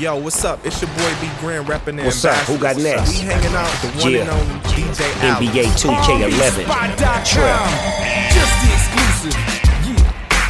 Yo, what's up? It's your boy B Grand repping the What's up? Who got next? We hanging out with the one and only DJ Alex. NBA 2K11. Trap. Just the exclusive. Yeah.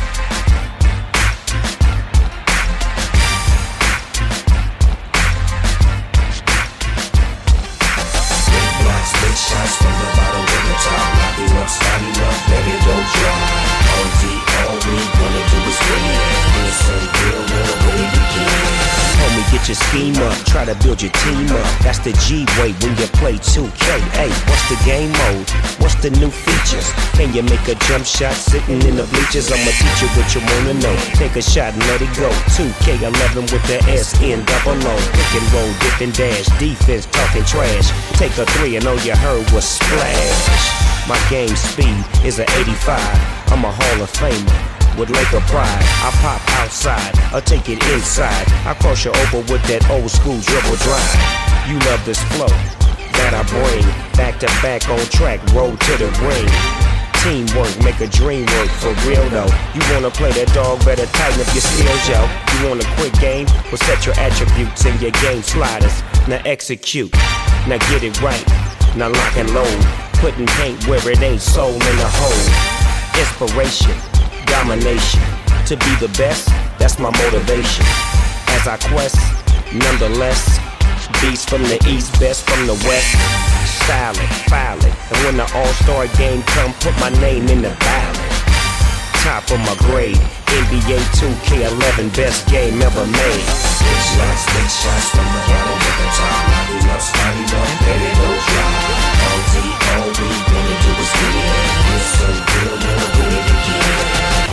Big blocks, big shots from the bottom to the top. Locking up, starting up, baby, don't drop. All we wanna do is win. Listen, real, when it begins. Homie, get your scheme up, try to build your team up. That's the G-way when you play 2K. Hey, what's the game mode? What's the new features? Can you make a jump shot sitting in the bleachers? I'ma teach you what you wanna know. Take a shot and let it go. 2K11 with the S-N-double-O. Pick and roll, dip and dash. Defense talking trash. Take a three and all you heard was splash. My game speed is an 85. I'm a Hall of Famer with Laker pride. I pop outside, I'll take it inside. I cross you over with that old school dribble drive. You love this flow that I bring. Back to back on track, roll to the ring. Teamwork, make a dream work for real though. You wanna play that dog, better tighten up your skills, yo. You want a quick game? Well, set your attributes in your game sliders. Now execute, now get it right. Now lock and load, putting paint where it ain't, soul in the hole. Inspiration, domination, to be the best, that's my motivation. As I quest, nonetheless, beast from the east, best from the west. Style it, file it, and when the all-star game come, put my name in the ballot. Top of my grade, NBA 2K11, best game ever made. Big shots from the bottom to the top. Locking up, starting up, baby, don't drop. All we wanna do is win. Listen, real, win it again.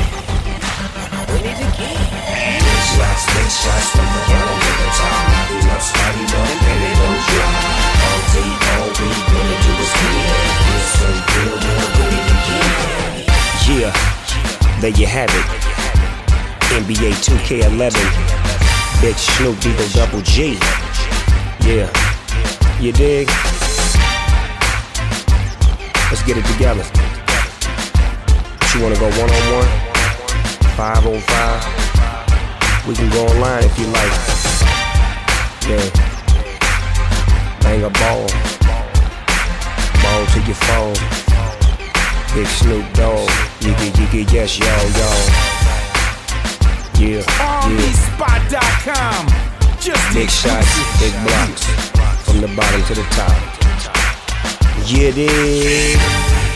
Big shots from the bottom to the top. Locking up, starting up, baby, don't drop. All we wanna do is win. Listen, real, win it again. Yeah, there you have it. NBA 2K11. Big Snoop Dogg Double G. Yeah, you dig? Let's get it together. You wanna go one-on-one? 5-on-5? We can go online if you like. Yeah. Bang a ball. Ball to your phone. Big Snoop Dogg. You get yes, y'all. Yeah. Armyspot.com. Just Big shots, big blocks. From the bottom to the top. Yeah, dig.